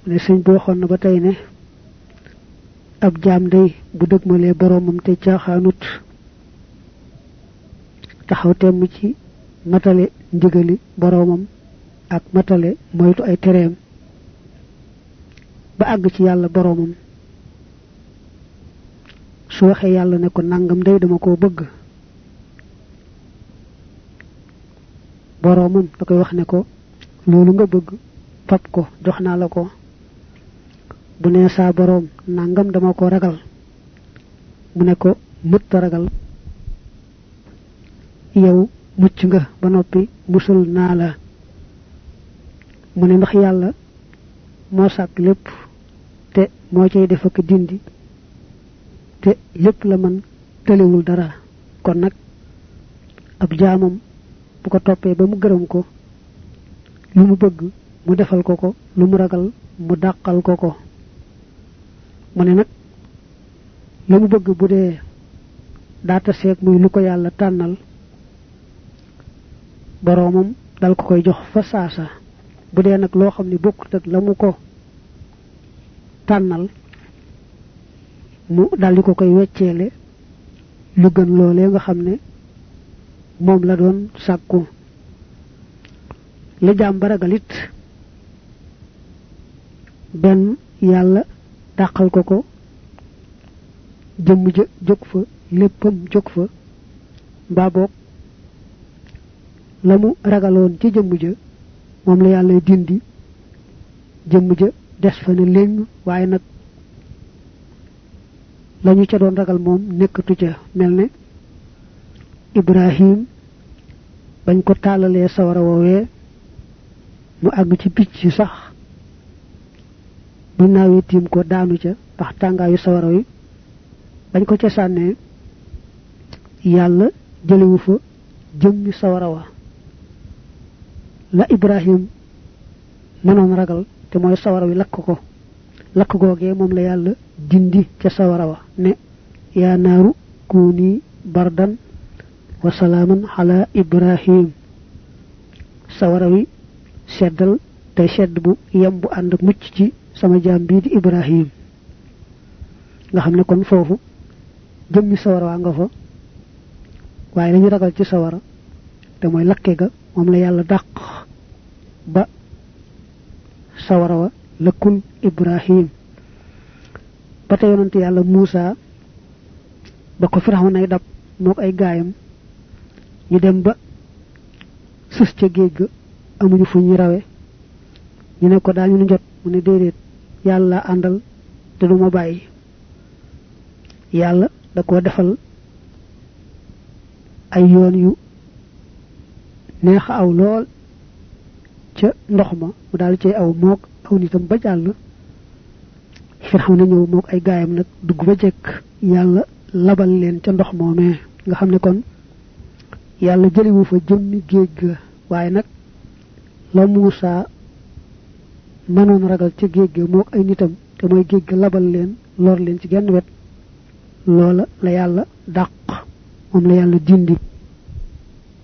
ne señ bo xon na ba tay ne ab jaam day bu dëgmalee boromam te caaxaanut taxaw temm ci matale ndigali boromam ak matale moytu ay tereem ba àgg ci yàlla boromam su waxee yàlla ne ko nangam day dama koo bëgg boromam da koy wax ne ko loolu nga bëgg fab ko jox naa la ko bu nee saa borom nangam dama ko ragal mu ne ko mët ragal yow mucc nga ba noppi musul naa la mu ne ndax yàlla moo sàkk lépp te moo cay def ak dindi te lépp la man tëlewul dara kon nag ab jaamam bu ko toppee ba mu gërëm ko lu mu bëgg mu defal ko ko lu mu ragal mu dàqal ko ko mu ne nag lu mu bëgg bu dee daata seeg muy lu ko yàlla tànnal boromam dal ko koy jox fa saasa bu dee nag loo xam ne bokkut ak la mu ko tànnal mu dal di ko koy wecceele lu gën loolee nga xam ne moom la doon sàkku la jaam ba ragalit benn yàlla dàqal ko ko jëmm ja jóg fa léppam jóg fa mbaa boog la mu ragaloon ci jëmm ja moom la yàlla dindi jëmm ja des fa ne léng waaye nag lañu ca doon ragal moom nekkatu ca mel ne Ibrahim bañ ko tàllalee sawara woowee mu àgg ci picc sax bu naawee tiim ko daanu ca ndax tàngaayu sawara wi bañ ko ca sànnee yàlla jëlewu fa jëmmi sawara wa la Ibrahim mënoon ragal te mooy sawara wi lakk ko lakk googee moom la yàlla dindi ca sawara wa ne yaa naaru kuuni bardan wa salaaman ala Ibrahim sawara wi seddal tey sedd bu yem bu ànd ak mucc ci sama jaam bii di Ibrahim nga xam ne kon foofu jëmmi sawara waa nga fa waaye lañu ragal ci sawara te mooy lakke ga moom la yàlla dàq ba sawara wa lëkkul Ibrahim ba tey yonent yàlla Muusa ba ko Firawna nay dab mook ay gaayam ñu dem ba sës ca géej ga amuñu fu ñu rawe ñu ne ko daañu nu jot mu ne déedéet yàlla àndal te duma bàyyi yàlla da ko defal ay yoon yu neex aw lool ca ndox ma mu daal cay aw mook aw nitam ba jàll Firawna ñëw mook ay gaayam nag dugg ba jekk yàlla labal leen ca ndox moomee nga xam ne kon yàlla jëliwu fa jëmmi géej ga waaye nag la Muusa mënoon ragal ca géej ga mook ay nitam te mooy géej ga labal leen lor leen ci genn wet loola la yàlla dàq moom la yàlla dindi